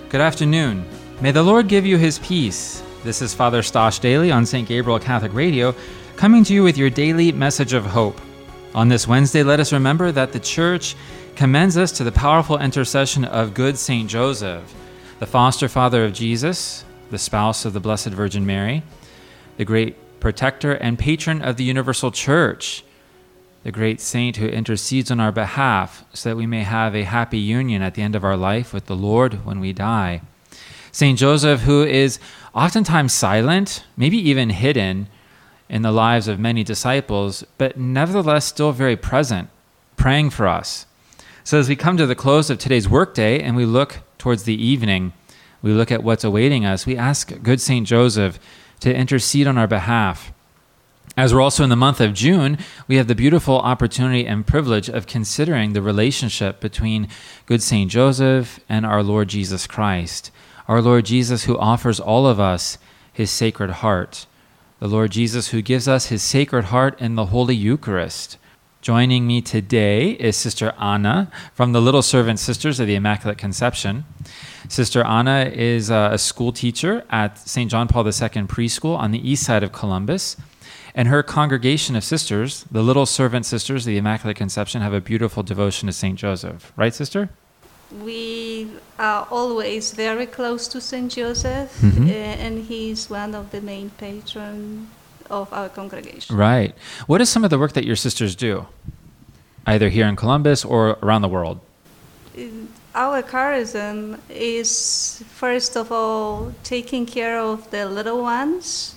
Good afternoon. May the Lord give you his peace. This is Father Stosh Daly on St. Gabriel Catholic Radio, coming to you with your daily message of hope. On this Wednesday, let us remember that the Church commends us to the powerful intercession of good St. Joseph, the foster father of Jesus, the spouse of the Blessed Virgin Mary, the great protector and patron of the universal Church, the great saint who intercedes on our behalf so that we may have a happy union at the end of our life with the Lord when we die. St. Joseph, who is oftentimes silent, maybe even hidden in the lives of many disciples, but nevertheless still very present, praying for us. So as we come to the close of today's workday and we look towards the evening, we look at what's awaiting us, we ask good St. Joseph to intercede on our behalf. As we're also in the month of June, we have the beautiful opportunity and privilege of considering the relationship between good St. Joseph and our Lord Jesus Christ. Our Lord Jesus who offers all of us his sacred heart. The Lord Jesus who gives us his sacred heart in the Holy Eucharist. Joining me today is Sister Anna from the Little Servant Sisters of the Immaculate Conception. Sister Anna is a school teacher at St. John Paul II Preschool on the east side of Columbus. And her congregation of sisters, the Little Servant Sisters of the Immaculate Conception, have a beautiful devotion to St. Joseph. Right, sister? We are always very close to St. Joseph, and he's one of the main patrons of our congregation. Right. What is some of the work that your sisters do, either here in Columbus or around the world? Our charism is, first of all, taking care of the little ones,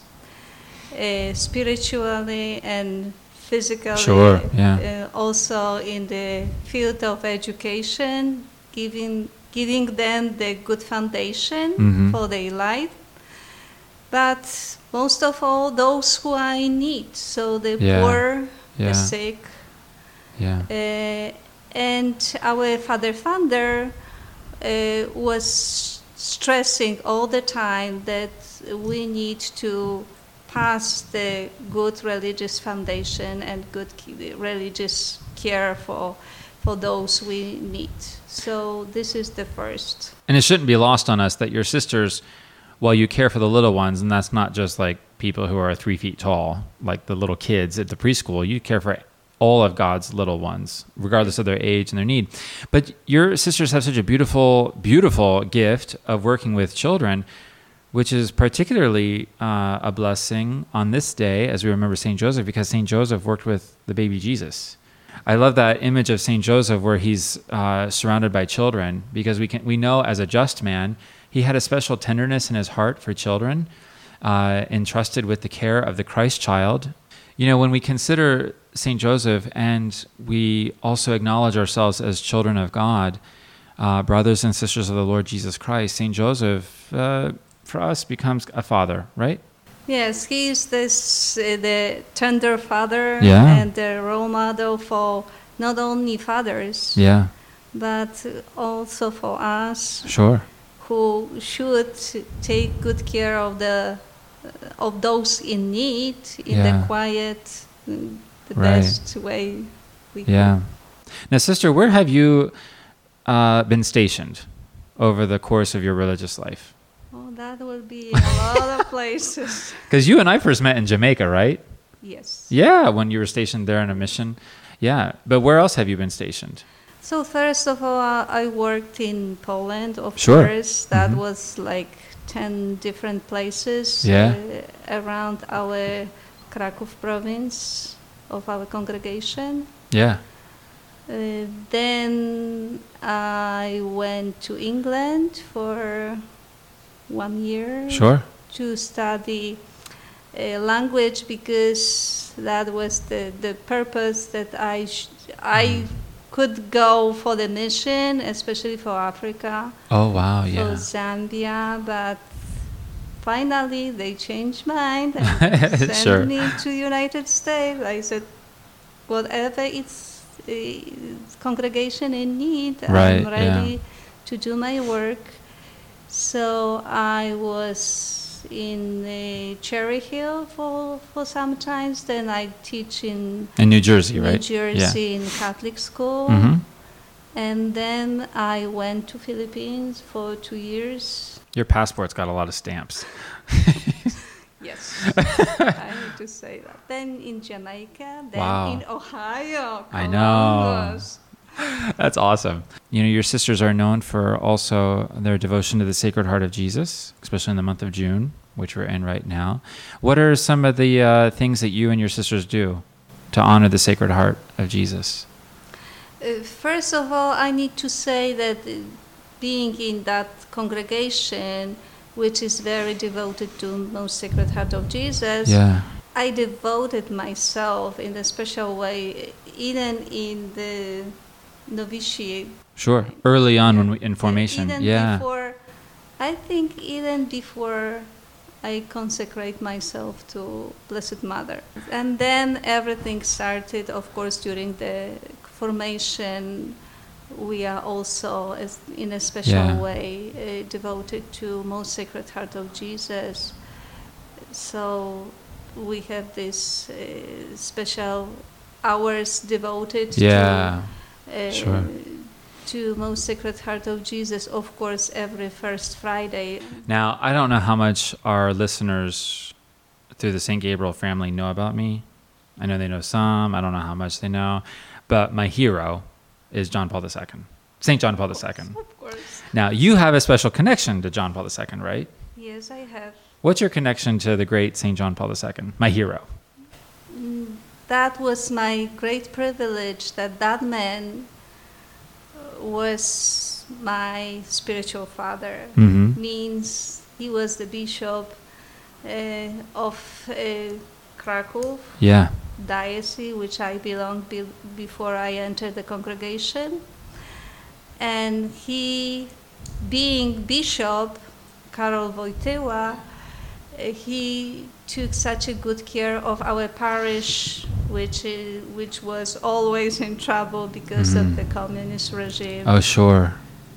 spiritually and physically. Sure, yeah. Also in the field of education, giving them the good foundation for their life. But most of all, those who are in need, so the poor, the sick. Yeah. And our Father Founder was stressing all the time that we need to pass the good religious foundation and good religious care for those we need. So this is the first. And it shouldn't be lost on us that your sisters, while you care for the little ones, and that's not just like people who are 3 feet tall, like the little kids at the preschool, you care for all of God's little ones, regardless of their age and their need. But your sisters have such a beautiful, beautiful gift of working with children, which is particularly a blessing on this day as we remember St. Joseph, because St. Joseph worked with the baby Jesus. I love that image of St. Joseph where he's surrounded by children, because we know as a just man, he had a special tenderness in his heart for children, entrusted with the care of the Christ child. You know, when we consider St. Joseph and we also acknowledge ourselves as children of God, brothers and sisters of the Lord Jesus Christ, St. Joseph, for us, becomes a father, right? Yes, he is the tender father and the role model for not only fathers, but also for us, who should take good care of those in need in the quiet, the best way we can. Now, sister, where have you been stationed over the course of your religious life? Oh, that will be a lot of places. Because you and I first met in Jamaica, right? Yes. Yeah, when you were stationed there on a mission. Yeah, but where else have you been stationed? So first of all, I worked in Poland, of course. That was like 10 different places around our Kraków province of our congregation. Yeah. Then I went to England for 1 year to study language, because that was the purpose that I could go for the mission, especially for Africa. Oh, wow, for Zambia, but finally they changed mind and sent me to United States. I said, whatever it's congregation in need, I'm ready to do my work. So I was in Cherry Hill for some times. Then I teach in New Jersey, right? New Jersey in Catholic school. And then I went to Philippines for 2 years. Your passport's got a lot of stamps. Yes, I need to say that. Then in Jamaica, then in Ohio. I know. That's awesome. You know, your sisters are known for also their devotion to the Sacred Heart of Jesus, especially in the month of June, which we're in right now. What are some of the things that you and your sisters do to honor the Sacred Heart of Jesus? First of all, I need to say that being in that congregation, which is very devoted to Most Sacred Heart of Jesus, I devoted myself in a special way, even in the novitiate. Sure, early on in formation. Before, I think even before I consecrate myself to Blessed Mother. And then everything started, of course, during the formation. We are also, in a special way, devoted to Most Sacred Heart of Jesus. So we have this special hours devoted to Most Sacred Heart of Jesus, of course, every first Friday. Now, I don't know how much our listeners through the St. Gabriel family know about me. I know they know some. I don't know how much they know. But my hero is John Paul II, St. John Paul II. Of course. Now, you have a special connection to John Paul II, right? Yes, I have. What's your connection to the great St. John Paul II, my hero? That was my great privilege that man was my spiritual father. Means he was the bishop of Krakow diocese, which I belonged before I entered the congregation. And he, being bishop, Karol Wojtyła, he took such a good care of our parish, which was always in trouble because of the communist regime. Oh, sure.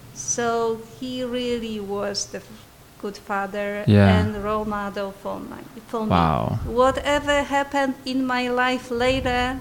So he really was the good father and role model for me. Wow. Whatever happened in my life later,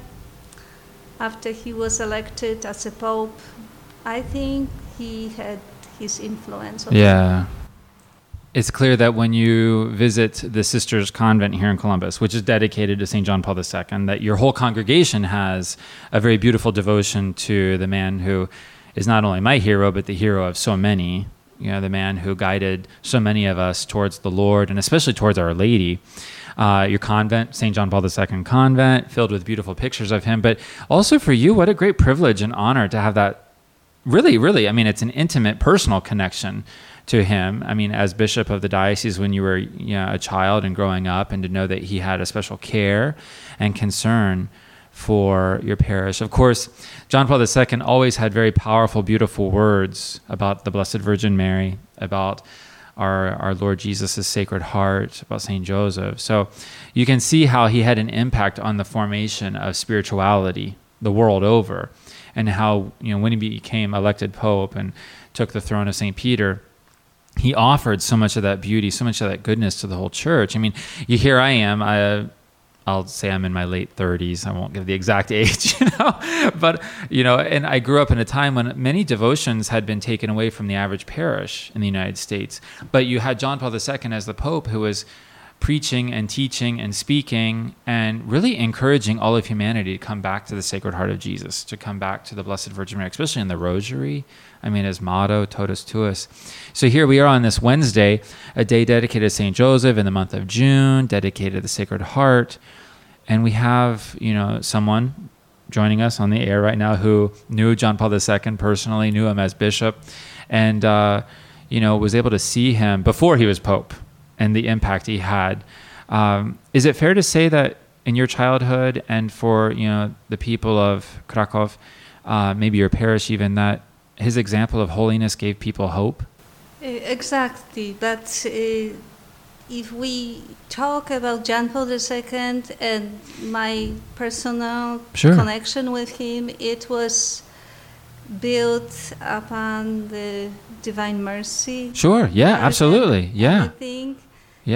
after he was elected as a pope, I think he had his influence on me. It's clear that when you visit the Sisters Convent here in Columbus, which is dedicated to St. John Paul II, that your whole congregation has a very beautiful devotion to the man who is not only my hero, but the hero of so many, you know, the man who guided so many of us towards the Lord, and especially towards Our Lady. Your convent, St. John Paul II Convent, filled with beautiful pictures of him. But also for you, what a great privilege and honor to have that really, I mean, it's an intimate, personal connection to him. I mean, as bishop of the diocese when you were a child and growing up, and to know that he had a special care and concern for your parish. Of course, John Paul II always had very powerful, beautiful words about the Blessed Virgin Mary, about our Lord Jesus' Sacred Heart, about St. Joseph. So you can see how he had an impact on the formation of spirituality the world over, and how, when he became elected Pope and took the throne of St. Peter, he offered so much of that beauty, so much of that goodness to the whole church. I mean, here I am, I'll say I'm in my late 30s. I won't give the exact age, but, and I grew up in a time when many devotions had been taken away from the average parish in the United States. But you had John Paul II as the Pope, who was preaching and teaching and speaking and really encouraging all of humanity to come back to the Sacred Heart of Jesus, to come back to the Blessed Virgin Mary, especially in the Rosary. I mean, his motto, Totus Tuus. So here we are on this Wednesday, a day dedicated to St. Joseph in the month of June, dedicated to the Sacred Heart. And we have, someone joining us on the air right now who knew John Paul II personally, knew him as bishop, and, was able to see him before he was Pope and the impact he had. Is it fair to say that in your childhood and for, the people of Krakow, maybe your parish even, that his example of holiness gave people hope? Exactly. But if we talk about John Paul II and my personal connection with him, it was built upon the Divine Mercy. Sure, yeah, absolutely, yeah. I think,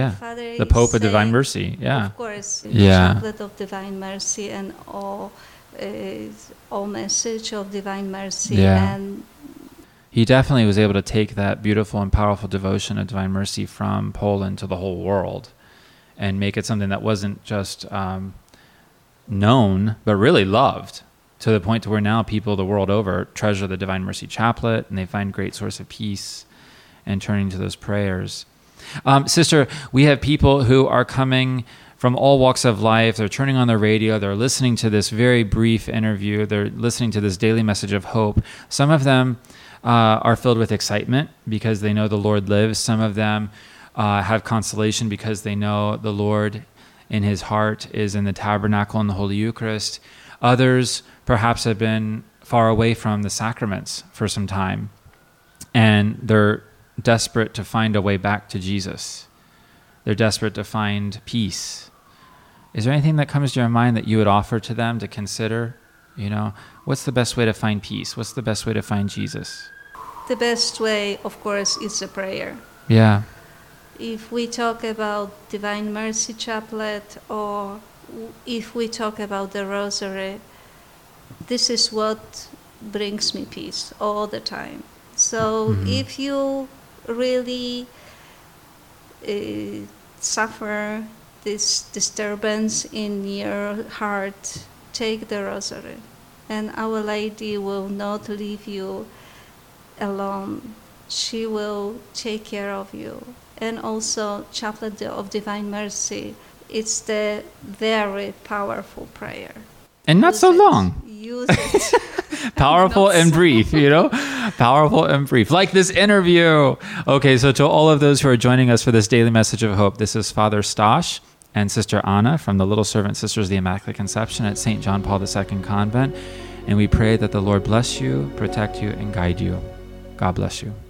the Pope of Divine Mercy, yeah. Of course, the chaplet of Divine Mercy and all all message of divine mercy. Yeah. And he definitely was able to take that beautiful and powerful devotion of divine mercy from Poland to the whole world and make it something that wasn't just known, but really loved, to the point to where now people the world over treasure the Divine Mercy Chaplet, and they find great source of peace and turning to those prayers. Sister, we have people who are coming from all walks of life. They're turning on their radio. They're listening to this very brief interview. They're listening to this daily message of hope. Some of them are filled with excitement because they know the Lord lives. Some of them have consolation because they know the Lord in his heart is in the tabernacle in the Holy Eucharist. Others perhaps have been far away from the sacraments for some time, and they're desperate to find a way back to Jesus. They're desperate to find peace. Is there anything that comes to your mind that you would offer to them to consider? You know, what's the best way to find peace? What's the best way to find Jesus? The best way, of course, is a prayer. Yeah. If we talk about Divine Mercy Chaplet, or if we talk about the Rosary, this is what brings me peace all the time. So if you really suffer this disturbance in your heart, take the Rosary, and Our Lady will not leave you alone. She will take care of you. And also, Chaplet of Divine Mercy, it's the very powerful prayer. And not so long. Use it. Powerful and brief, you know? Powerful and brief. Like this interview. Okay, so to all of those who are joining us for this daily message of hope, this is Father Stosh and Sister Anna from the Little Servant Sisters of the Immaculate Conception at St. John Paul II Convent. And we pray that the Lord bless you, protect you, and guide you. God bless you.